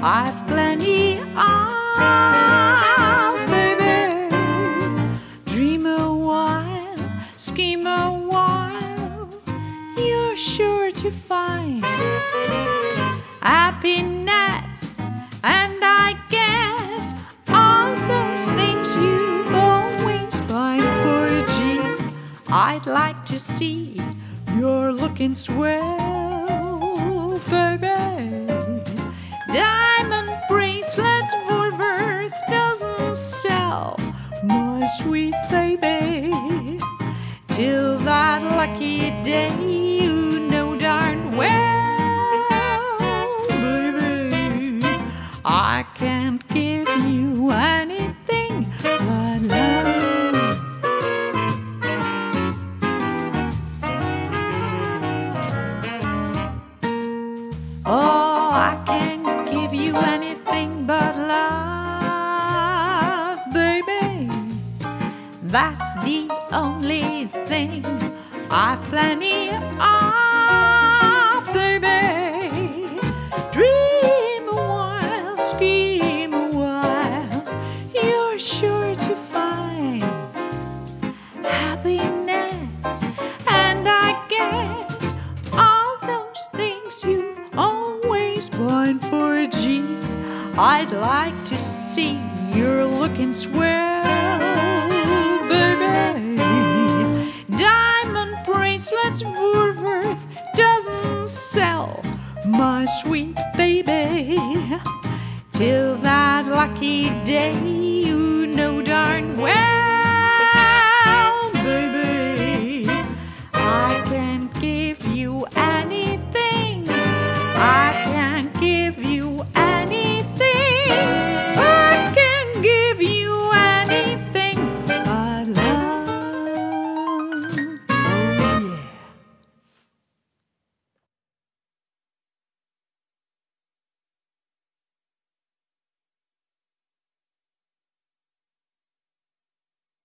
I've plenty of, baby. Dream a while, scheme a while, you're sure to find happiness, and I guess all those things you've always pined for. Gee, I'd like to see you're looking swell, baby. Diamond bracelets Woolworth doesn't sell, my sweet baby. Till that lucky day, you know darn well, baby, I can't give you anything but love. Oh, I can't give you anything but love, baby. That's the only thing I've plenty of, baby. Dream a while, scheme a while, you're sure to find happiness, and I guess all those things you've always pined for. Gee, I'd like to see you're looking swell, baby. Diamond bracelets Woolworth doesn't sell, my sweet baby. Till that lucky day,